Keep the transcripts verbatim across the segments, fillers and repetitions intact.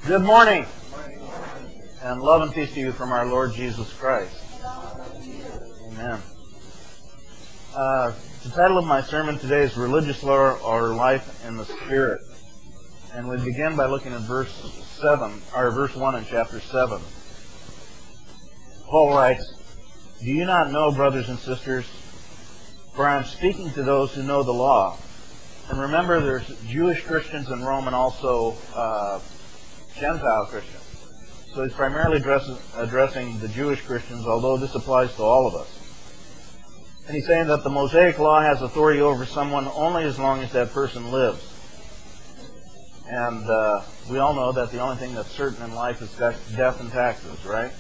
Good morning, and love and peace to you from our Lord Jesus Christ. Amen. Uh, the title of my sermon today is Religious Law or Life in the Spirit. And we begin by looking at verse seven, or verse one in chapter seven. Paul writes, "Do you not know, brothers and sisters, for I am speaking to those who know the law." And remember, there's Jewish Christians in Rome and also uh, Gentile Christians. So he's primarily addressing, addressing the Jewish Christians, although this applies to all of us. And he's saying that the Mosaic Law has authority over someone only as long as that person lives. And uh, we all know that the only thing that's certain in life is death and taxes, right?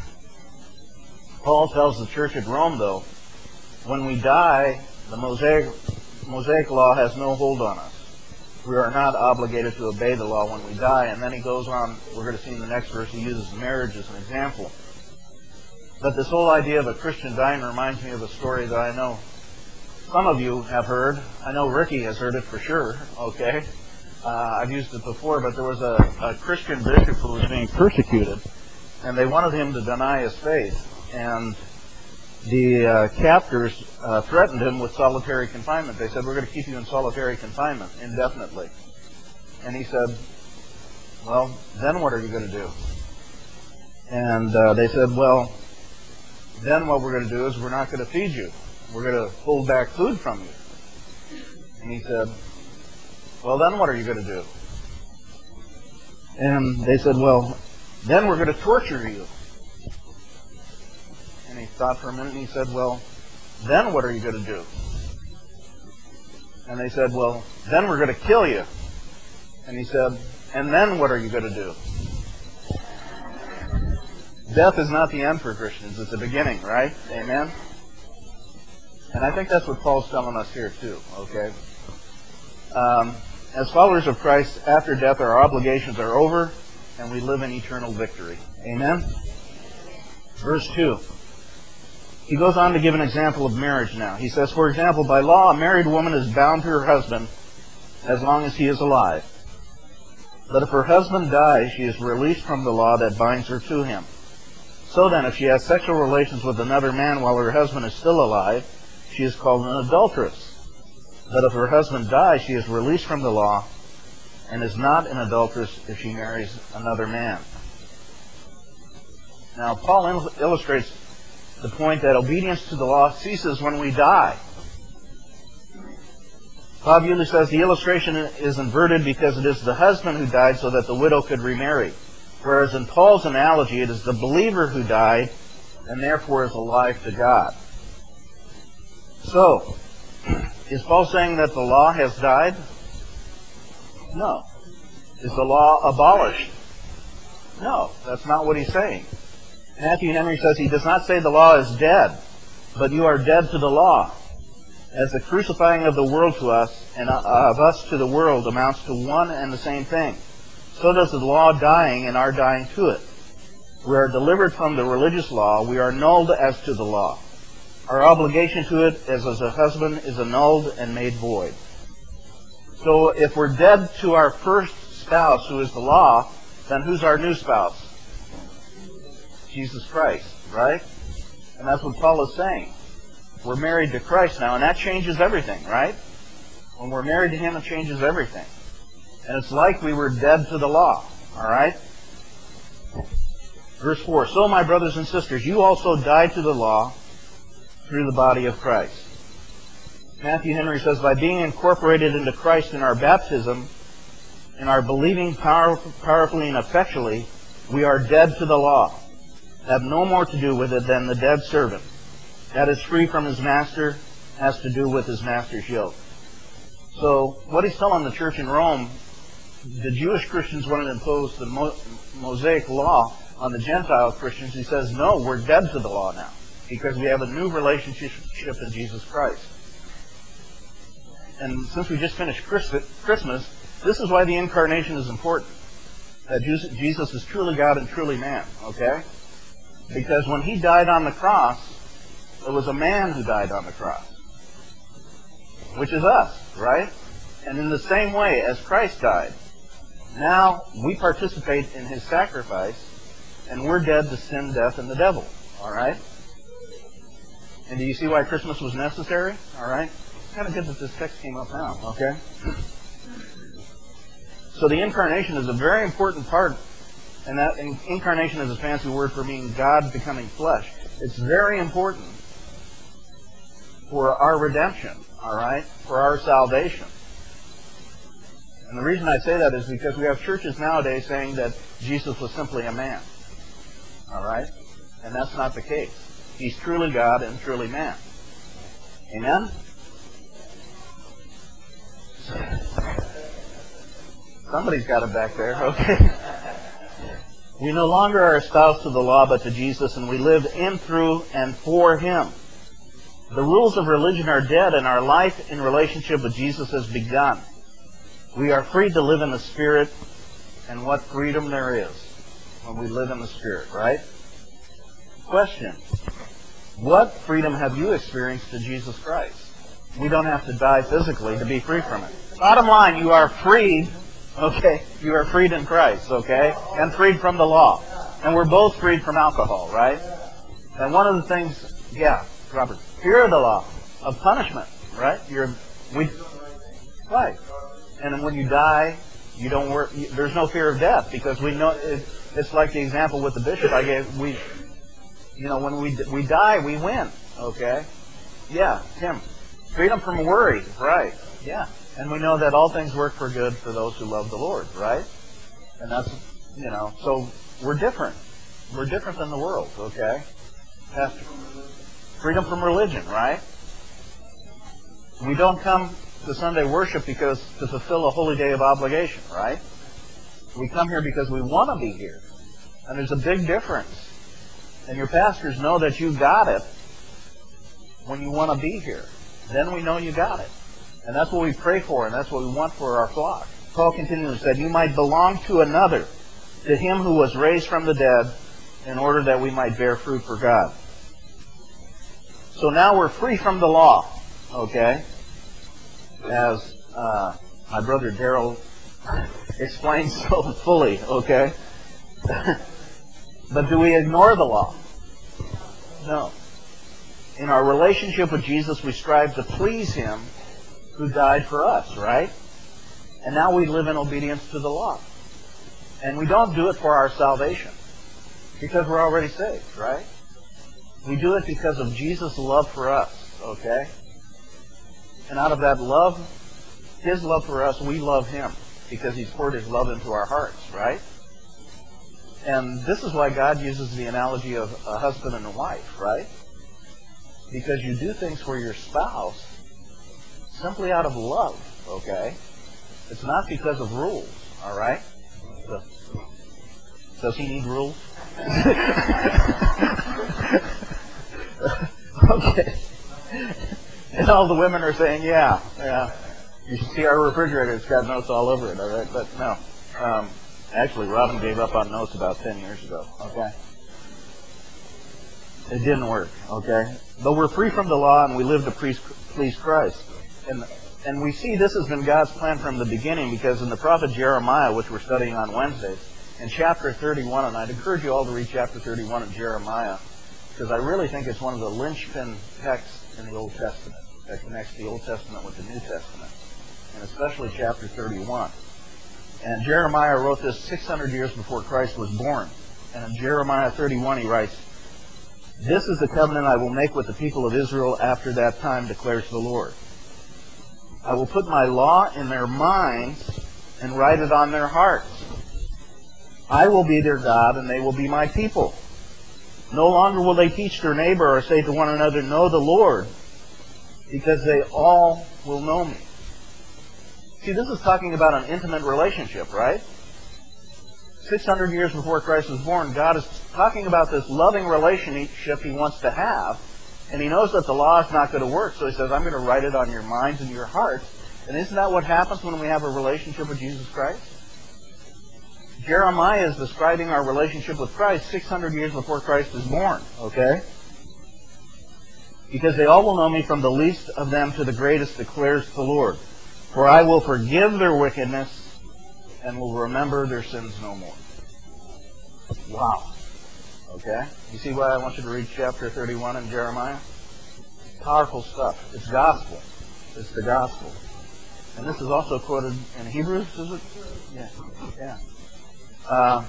Paul tells the church at Rome, though, when we die, the Mosaic, Mosaic Law has no hold on us. We are not obligated to obey the law when we die. And then he goes on, we're going to see in the next verse, he uses marriage as an example. But this whole idea of a Christian dying reminds me of a story that I know some of you have heard. I know Ricky has heard it for sure, okay? Uh, I've used it before, but there was a, a Christian bishop who was being persecuted, and they wanted him to deny his faith. And the uh, captors uh, threatened him with solitary confinement. They said, "We're going to keep you in solitary confinement indefinitely." And he said, "Well, then what are you going to do?" And uh, they said, "Well, then what we're going to do is we're not going to feed you. We're going to hold back food from you." And he said, "Well, then what are you going to do?" And they said, "Well, then we're going to torture you." And he thought for a minute and he said, "Well, then what are you going to do?" And they said, "Well, then we're going to kill you." And he said, "And then what are you going to do?" Death is not the end for Christians. It's the beginning, right? Amen? And I think that's what Paul's telling us here too, okay? Um, as followers of Christ, after death, our obligations are over and we live in eternal victory. Amen? Verse two. He goes on to give an example of marriage now. He says, "For example, by law, a married woman is bound to her husband as long as he is alive. But if her husband dies, she is released from the law that binds her to him. So then, if she has sexual relations with another man while her husband is still alive, she is called an adulteress. But if her husband dies, she is released from the law and is not an adulteress if she marries another man." Now, Paul il- illustrates the point that obedience to the law ceases when we die. Bob Euler says the illustration is inverted because it is the husband who died so that the widow could remarry. Whereas in Paul's analogy, it is the believer who died and therefore is alive to God. So, is Paul saying that the law has died? No. Is the law abolished? No, that's not what he's saying. Matthew Henry says he does not say the law is dead, but you are dead to the law. As the crucifying of the world to us and of us to the world amounts to one and the same thing, so does the law dying and our dying to it. We are delivered from the religious law. We are annulled as to the law. Our obligation to it as, as a husband is annulled and made void. So if we're dead to our first spouse, who is the law, then who's our new spouse? Jesus Christ, right? And that's what Paul is saying. We're married to Christ now, and that changes everything, right? When we're married to Him, it changes everything. And it's like we were dead to the law, all right? Verse four, "So, my brothers and sisters, you also died to the law through the body of Christ." Matthew Henry says, "By being incorporated into Christ in our baptism, in our believing power, powerfully and effectually, we are dead to the law, have no more to do with it than the dead servant that is free from his master has to do with his master's yoke." So what he's telling the church in Rome, the Jewish Christians wanted to impose the Mo- Mosaic law on the Gentile Christians. He says, no, we're dead to the law now because we have a new relationship in Jesus Christ. And since we just finished Christmas, this is why the incarnation is important. That Jesus is truly God and truly man, okay? Because when He died on the cross, it was a man who died on the cross, which is us, right? And in the same way as Christ died, Now we participate in his sacrifice, and we're dead to sin, death, and the devil. All right? And do you see why Christmas was necessary? All right? It's kind of good that this text came up now, okay? So the incarnation is a very important part, and that incarnation is a fancy word for meaning God becoming flesh. It's very important for our redemption, all right? For our salvation. And the reason I say that is because we have churches nowadays saying that Jesus was simply a man. All right? And that's not the case. He's truly God and truly man. Amen? Somebody's got it back there. Okay. We no longer are espoused to the law but to Jesus, and we live in, through, and for him. The rules of religion are dead, and our life in relationship with Jesus has begun. We are free to live in the Spirit, and what freedom there is when we live in the Spirit, right? Question. What freedom have you experienced through Jesus Christ? We don't have to die physically to be free from it. Bottom line, you are freed, okay? You are freed in Christ, okay? And freed from the law. And we're both freed from alcohol, right? And one of the things, yeah, Robert, fear of the law, of punishment, right? You're, we, right. And then when you die, you don't work. There's no fear of death because we know it, it's like the example with the bishop I gave. We, you know, when we we die, we win. Okay, yeah, Tim, freedom from worry, right? Yeah, and we know that all things work for good for those who love the Lord, right? And that's, you know, so we're different. We're different than the world. Okay, Pastor, freedom from religion, right? We don't come to Sunday worship because to fulfill a holy day of obligation, right? We come here because we want to be here. And there's a big difference. And your pastors know that you got it when you want to be here. Then we know you got it. And that's what we pray for, and that's what we want for our flock. Paul continues and said, you might belong to another, to him who was raised from the dead, in order that we might bear fruit for God. So now we're free from the law, okay? As uh, my brother Daryl explained so fully, okay? But do we ignore the law? No. In our relationship with Jesus, we strive to please him who died for us, right? And now we live in obedience to the law. And we don't do it for our salvation, because we're already saved, right? We do it because of Jesus' love for us, okay? And out of that love, his love for us, we love him because he's poured his love into our hearts, right? And this is why God uses the analogy of a husband and a wife, right? Because you do things for your spouse simply out of love, okay? It's not because of rules, all right? So, does he need rules? Okay. And all the women are saying, yeah, yeah. You should see our refrigerator. It's got notes all over it, all right? But no. Um, actually, Robin gave up on notes about ten years ago, okay? It didn't work, okay? But we're free from the law and we live to please Christ. And, and we see this has been God's plan from the beginning, because in the prophet Jeremiah, which we're studying on Wednesdays, in chapter thirty-one, and I'd encourage you all to read chapter thirty-one of Jeremiah, because I really think it's one of the linchpin texts in the Old Testament that connects the Old Testament with the New Testament, and especially chapter thirty-one. And Jeremiah wrote this six hundred years before Christ was born. And in Jeremiah thirty-one he writes, "This is the covenant I will make with the people of Israel after that time, declares the Lord. I will put my law in their minds and write it on their hearts. I will be their God and they will be my people. No longer will they teach their neighbor or say to one another, 'Know the Lord,' because they all will know me." See, this is talking about an intimate relationship, right? six hundred years before Christ was born, God is talking about this loving relationship he wants to have, and he knows that the law is not going to work, so he says, I'm going to write it on your minds and your hearts. And isn't that what happens when we have a relationship with Jesus Christ? Jeremiah is describing our relationship with Christ six hundred years before Christ is born, okay? Because they all will know me, from the least of them to the greatest, declares the Lord. For I will forgive their wickedness and will remember their sins no more. Wow. Okay? You see why I want you to read chapter thirty-one in Jeremiah? Powerful stuff. It's gospel. It's the gospel. And this is also quoted in Hebrews, is it? Yeah. Yeah. Uh,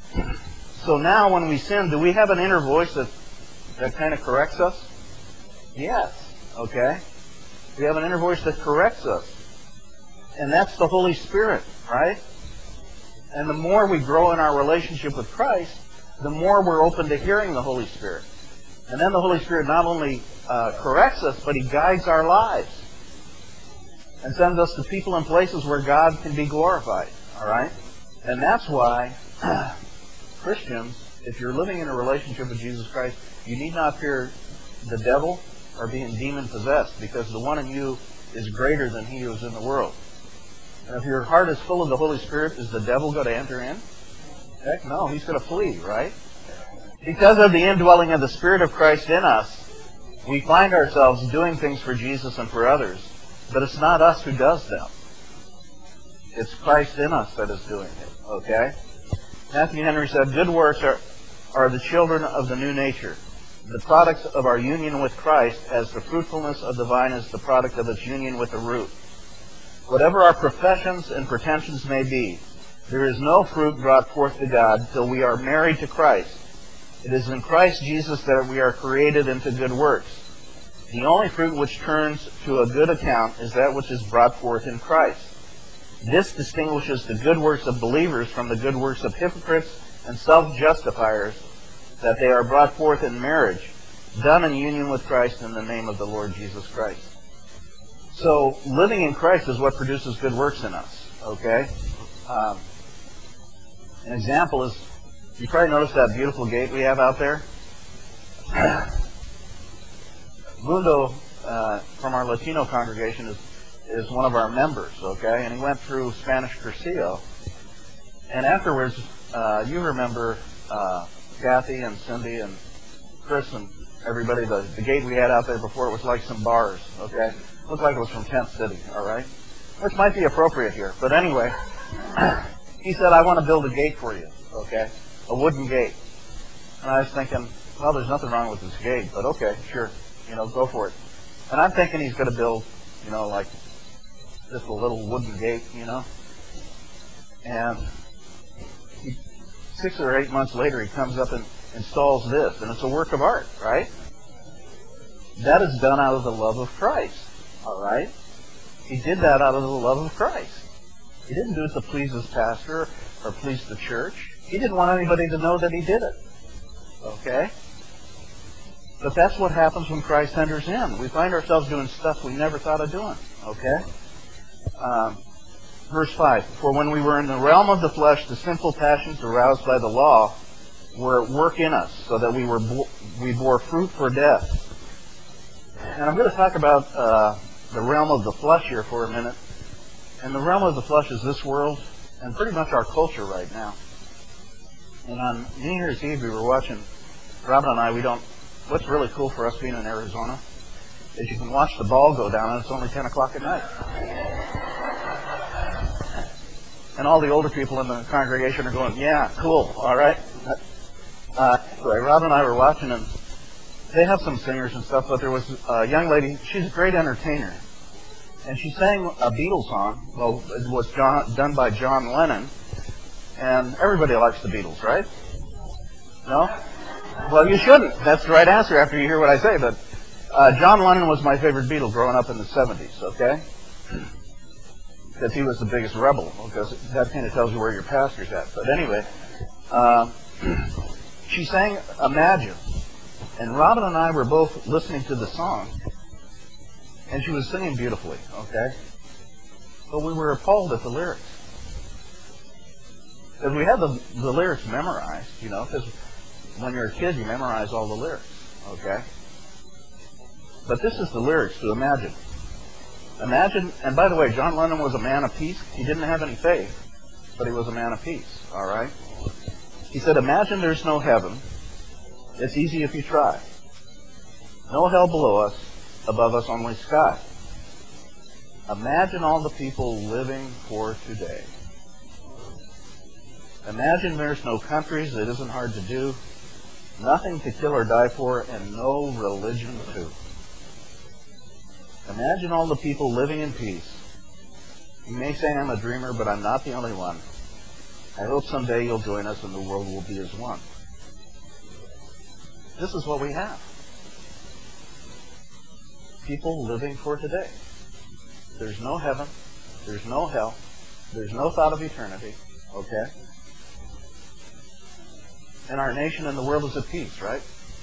so now when we sin, do we have an inner voice that, that kind of corrects us? Yes. Okay? We have an inner voice that corrects us. And that's the Holy Spirit, right? And the more we grow in our relationship with Christ, the more we're open to hearing the Holy Spirit. And then the Holy Spirit not only uh, corrects us, but He guides our lives and sends us to people and places where God can be glorified. All right? And that's why Christians, if you're living in a relationship with Jesus Christ, you need not fear the devil or being demon-possessed, because the one in you is greater than he who is in the world. And if your heart is full of the Holy Spirit, is the devil going to enter in? Heck no, he's going to flee, right? Because of the indwelling of the Spirit of Christ in us, we find ourselves doing things for Jesus and for others, but it's not us who does them. It's Christ in us that is doing it, okay? Matthew Henry said, good works are, are the children of the new nature, the products of our union with Christ, as the fruitfulness of the vine is the product of its union with the root. Whatever our professions and pretensions may be, there is no fruit brought forth to God till we are married to Christ. It is in Christ Jesus that we are created into good works. The only fruit which turns to a good account is that which is brought forth in Christ. This distinguishes the good works of believers from the good works of hypocrites and self-justifiers, that they are brought forth in marriage, done in union with Christ in the name of the Lord Jesus Christ. So, living in Christ is what produces good works in us, okay? Um, an example is, you probably noticed that beautiful gate we have out there? Mundo, uh, from our Latino congregation, is, is one of our members, okay? And he went through Spanish Cursillo. And afterwards, uh, you remember uh, Kathy and Cindy and Chris and everybody, the, the gate we had out there before, it was like some bars, okay? Looked like it was from Tent City, all right? Which might be appropriate here. But anyway, he said, I want to build a gate for you, okay? A wooden gate. And I was thinking, well, there's nothing wrong with this gate, but okay, sure, you know, go for it. And I'm thinking he's going to build, you know, like just a little wooden gate, you know? And he, six or eight months later, he comes up and installs this, and it's a work of art, right? That is done out of the love of Christ. All right? He did that out of the love of Christ. He didn't do it to please his pastor or please the church. He didn't want anybody to know that he did it. Okay? But that's what happens when Christ enters in. We find ourselves doing stuff we never thought of doing. Okay? Um, verse five. For when we were in the realm of the flesh, the sinful passions aroused by the law were at work in us, so that we were bo- we bore fruit for death. And I'm going to talk about uh, the realm of the flesh here for a minute. And the realm of the flesh is this world and pretty much our culture right now. And on New Year's Eve, we were watching, Robin and I, we don't, what's really cool for us being in Arizona is you can watch the ball go down and it's only ten o'clock at night. And all the older people in the congregation are going, yeah, cool, all right. Uh, anyway, Robin and I were watching, and they have some singers and stuff, but there was a young lady, she's a great entertainer. And she sang a Beatles song. Well, it was John, done by John Lennon. And everybody likes the Beatles, right? No? Well, you shouldn't. That's the right answer after you hear what I say. But uh, John Lennon was my favorite Beatle growing up in the seventies, okay? Because he was the biggest rebel. Because that kind of tells you where your pastor's at. But anyway, uh, she sang Imagine. And Robin and I were both listening to the song, and she was singing beautifully, okay? But we were appalled at the lyrics. Because we had the, the lyrics memorized, you know, because when you're a kid, you memorize all the lyrics, okay? But this is the lyrics to Imagine. Imagine, and by the way, John Lennon was a man of peace. He didn't have any faith, but he was a man of peace, all right? He said, imagine there's no heaven. It's easy if you try. No hell below us, above us only sky. Imagine all the people living for today. Imagine there's no countries, it isn't hard to do, nothing to kill or die for, and no religion too. Imagine all the people living in peace. You may say I'm a dreamer, but I'm not the only one. I hope someday you'll join us and the world will be as one. This is what we have. People living for today. There's no heaven. There's no hell. There's no thought of eternity. Okay? And our nation and the world is at peace, right?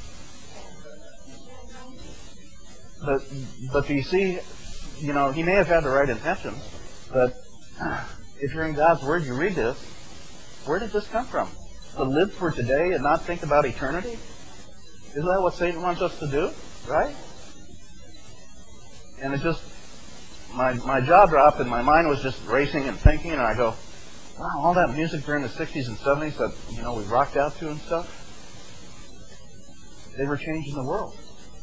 But, but do you see, you know, he may have had the right intentions, but if you're in God's Word, you read this, where did this come from? To live for today and not think about eternity? Isn't that what Satan wants us to do? Right? And it just, my, my jaw dropped and my mind was just racing and thinking, and I go, wow, all that music during the sixties and seventies that, you know, we rocked out to and stuff, they were changing the world.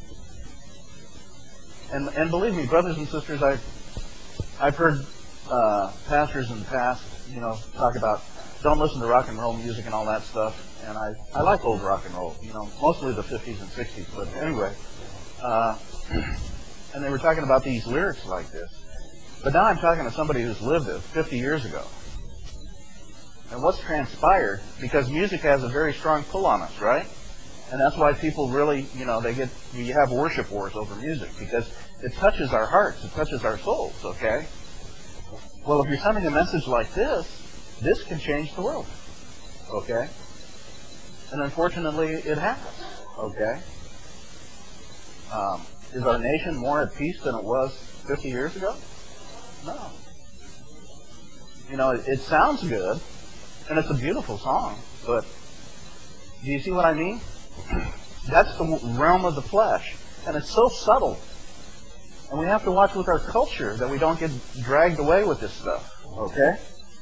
And and believe me, brothers and sisters, I've, I've heard uh, pastors in the past, you know, talk about don't listen to rock and roll music and all that stuff. And I, I like old rock and roll, you know, mostly the fifties and sixties. But anyway, uh, and they were talking about these lyrics like this. But now I'm talking to somebody who's lived it fifty years ago. And what's transpired, because music has a very strong pull on us, right? And that's why people really, you know, they get, you have worship wars over music, because it touches our hearts, it touches our souls, okay? Well, if you're sending a message like this, this can change the world, okay? And unfortunately, it has, okay? Um, is our nation more at peace than it was fifty years ago? No. You know, it, it sounds good, and it's a beautiful song, but do you see what I mean? That's the realm of the flesh, and it's so subtle. And we have to watch with our culture that we don't get dragged away with this stuff, okay?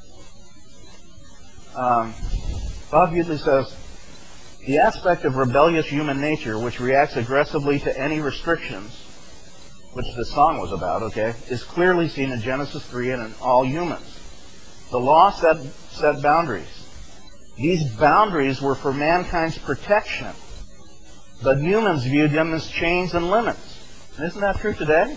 Um, Bob Utley says, the aspect of rebellious human nature which reacts aggressively to any restrictions, which this song was about, okay, is clearly seen in Genesis three and in all humans. The law set, set boundaries. These boundaries were for mankind's protection, but humans viewed them as chains and limits. And isn't that true today?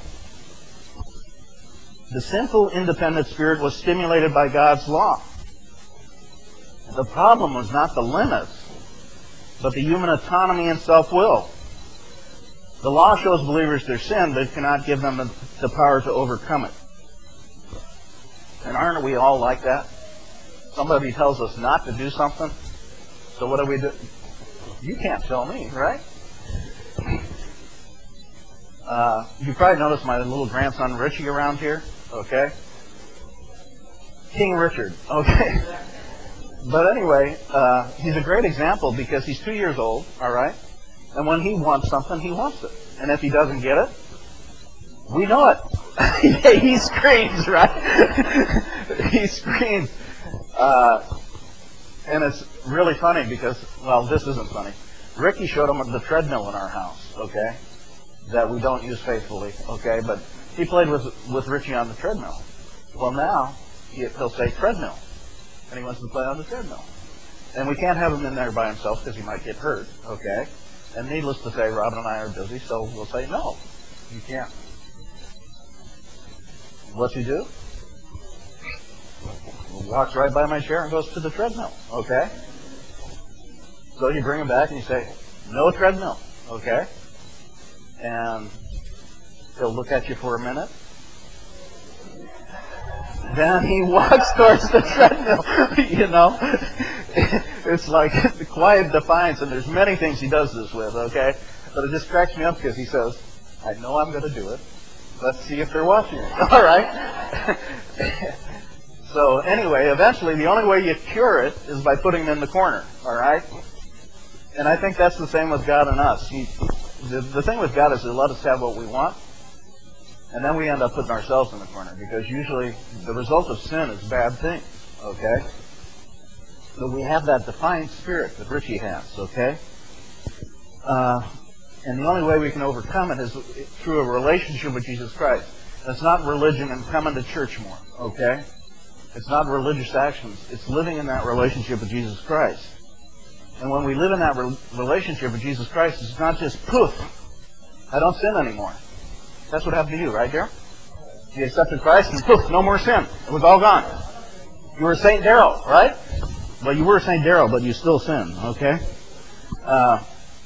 The sinful, independent spirit was stimulated by God's law. The problem was not the limits, but the human autonomy and self-will. The law shows believers their sin, but it cannot give them the, the power to overcome it. And aren't we all like that? Somebody tells us not to do something, so what do we do? You can't tell me, right? Uh, you probably noticed my little grandson Richie around here, okay? King Richard, okay? But anyway, uh, he's a great example because he's two years old, all right? And when he wants something, he wants it. And if he doesn't get it, we know it. He screams, right? He screams. Uh, and it's really funny because, well, this isn't funny. Ricky showed him the treadmill in our house, okay, that we don't use faithfully, okay? But he played with with Richie on the treadmill. Well, now he, he'll say treadmill, and he wants to play on the treadmill. And we can't have him in there by himself because he might get hurt, okay? And needless to say, Robin and I are busy, so we'll say, no, you can't. What's he do? He walks right by my chair and goes to the treadmill, okay? So you bring him back and you say, no treadmill, okay? And he'll look at you for a minute. Then he walks towards the treadmill, you know? It's like the quiet defiance, and there's many things he does this with, okay? But it just cracks me up because he says, I know I'm going to do it. Let's see if they're watching it. All right? So anyway, eventually the only way you cure it is by putting him in the corner, all right? And I think that's the same with God and us. He, the, the thing with God is to let us have what we want, and then we end up putting ourselves in the corner, because usually the result of sin is bad things, okay? So we have that defiant spirit that Richie has, okay? Uh, and the only way we can overcome it is through a relationship with Jesus Christ. It's not religion and coming to church more, okay? It's not religious actions. It's living in that relationship with Jesus Christ. And when we live in that re- relationship with Jesus Christ, it's not just poof, I don't sin anymore. That's what happened to you, right, Darryl? You accepted Christ and poof, no more sin. It was all gone. You were Saint Darryl, right? Well, you were Saint Darryl, but you still sin, okay? Uh,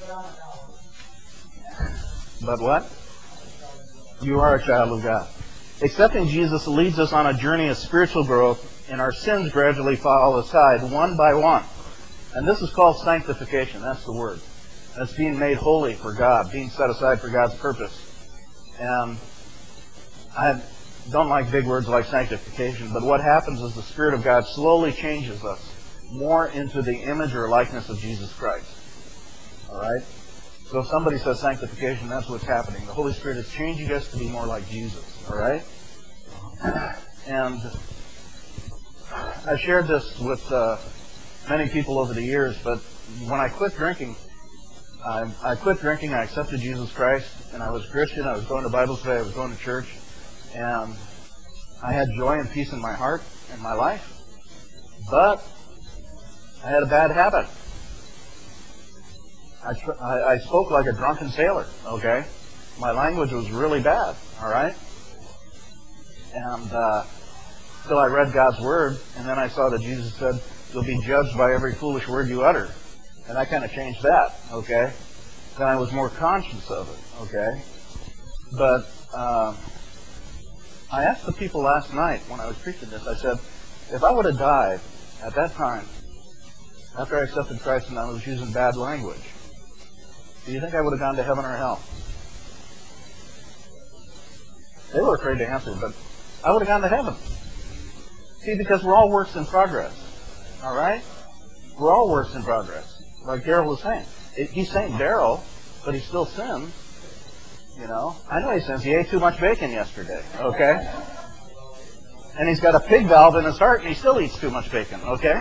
but what? You are a child of God. Accepting Jesus leads us on a journey of spiritual growth, and our sins gradually fall aside one by one. And this is called sanctification. That's the word. That's being made holy for God, being set aside for God's purpose. And I don't like big words like sanctification, but what happens is the Spirit of God slowly changes us more into the image or likeness of Jesus Christ. All right? So if somebody says sanctification, that's what's happening. The Holy Spirit is changing us to be more like Jesus. All right? And I've shared this with uh, many people over the years, but when I quit drinking, I, I quit drinking, I accepted Jesus Christ, and I was a Christian, I was going to Bible study, I was going to church, and I had joy and peace in my heart and my life, but I had a bad habit. I, tr- I, I spoke like a drunken sailor, okay? My language was really bad, all right? And uh, till I read God's Word, and then I saw that Jesus said, you'll be judged by every foolish word you utter. And I kind of changed that, okay? Then I was more conscious of it, okay? But uh, I asked the people last night when I was preaching this, I said, if I would have died at that time, after I accepted Christ and I was using bad language, do you think I would have gone to heaven or hell? They were afraid to answer, but I would have gone to heaven. See, because we're all works in progress. All right? We're all works in progress. Like Darryl was saying. It, he's Saint Darryl, but he still sins. You know? I know he sins. He ate too much bacon yesterday. Okay? And he's got a pig valve in his heart, and he still eats too much bacon. Okay?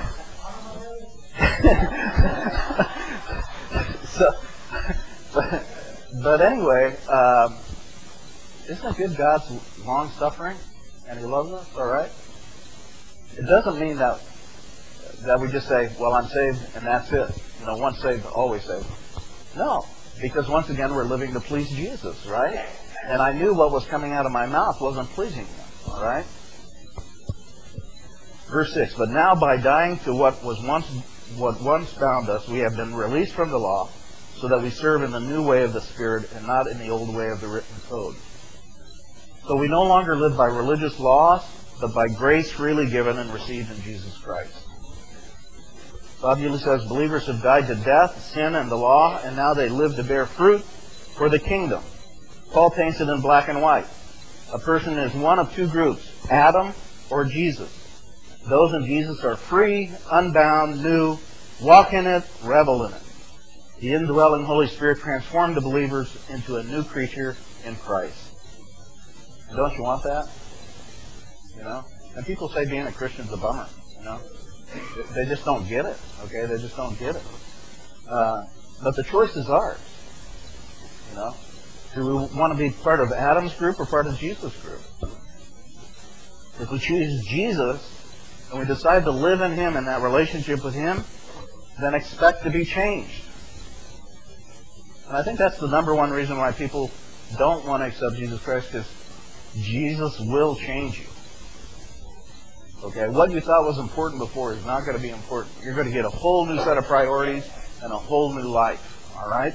so, but, but anyway, um, isn't it good God's long-suffering? And He loves us, all right? It doesn't mean that that we just say, well, I'm saved, and that's it. You know, once saved, always saved. No, because once again, we're living to please Jesus, right? And I knew what was coming out of my mouth wasn't pleasing Him, all right? Verse six, but now by dying to what was once what once bound us, we have been released from the law, so that we serve in the new way of the Spirit and not in the old way of the written code. So we no longer live by religious laws, but by grace freely given and received in Jesus Christ. So obviously says believers have died to death, sin, and the law, and now they live to bear fruit for the kingdom. Paul paints it in black and white. A person is one of two groups, Adam or Jesus. Those in Jesus are free, unbound, new, walk in it, revel in it. The indwelling Holy Spirit transformed the believers into a new creature in Christ. And don't you want that? You know? And people say being a Christian is a bummer. You know? They just don't get it. Okay? They just don't get it. Uh, but the choice is ours. You know? Do we want to be part of Adam's group or part of Jesus' group? If we choose Jesus and we decide to live in Him and that relationship with Him, then expect to be changed. And I think that's the number one reason why people don't want to accept Jesus Christ, because Jesus will change you. Okay, what you thought was important before is not going to be important. You're going to get a whole new set of priorities and a whole new life. All right?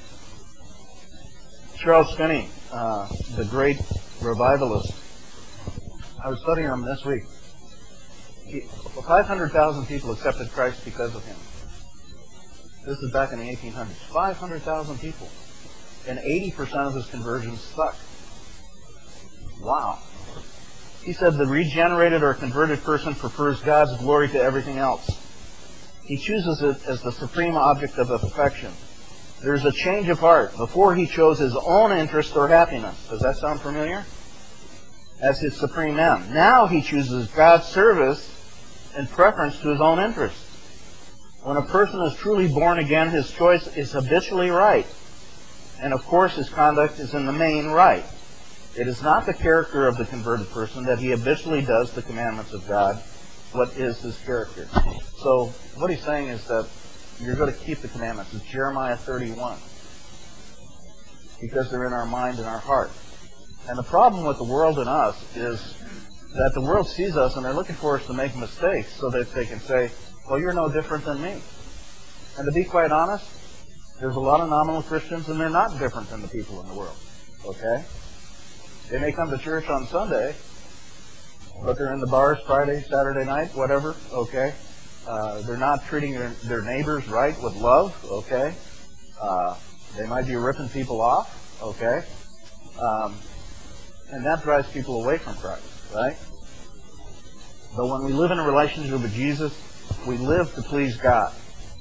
Charles Finney, uh, the great revivalist, I was studying him this week. He, five hundred thousand people accepted Christ because of him. This is back in the eighteen hundreds. five hundred thousand people. And eighty percent of his conversions stuck. Wow. He said the regenerated or converted person prefers God's glory to everything else. He chooses it as the supreme object of affection. There's a change of heart. Before he chose his own interest or happiness. Does that sound familiar? As his supreme end. Now he chooses God's service in preference to his own interest. When a person is truly born again, his choice is habitually right. And of course his conduct is in the main right. It is not the character of the converted person that he habitually does the commandments of God, what is his character. So what he's saying is that you're going to keep the commandments. It's Jeremiah thirty-one. Because they're in our mind and our heart. And the problem with the world and us is that the world sees us and they're looking for us to make mistakes so that they can say, well, you're no different than me. And to be quite honest, there's a lot of nominal Christians and they're not different than the people in the world. Okay? They may come to church on Sunday, but they're in the bars Friday, Saturday night, whatever. Okay? Uh, they're not treating their, their neighbors right with love. Okay? Uh, they might be ripping people off. Okay? Um, and that drives people away from Christ. Right? But when we live in a relationship with Jesus, we live to please God.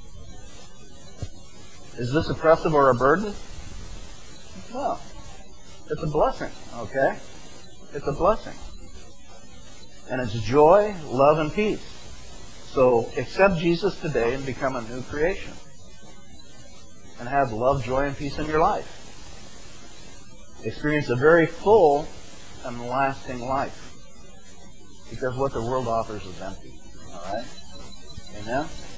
Is this oppressive or a burden? No. It's a blessing, okay? It's a blessing. And it's joy, love, and peace. So accept Jesus today and become a new creation. And have love, joy, and peace in your life. Experience a very full and lasting life. Because what the world offers is empty. All right? Amen?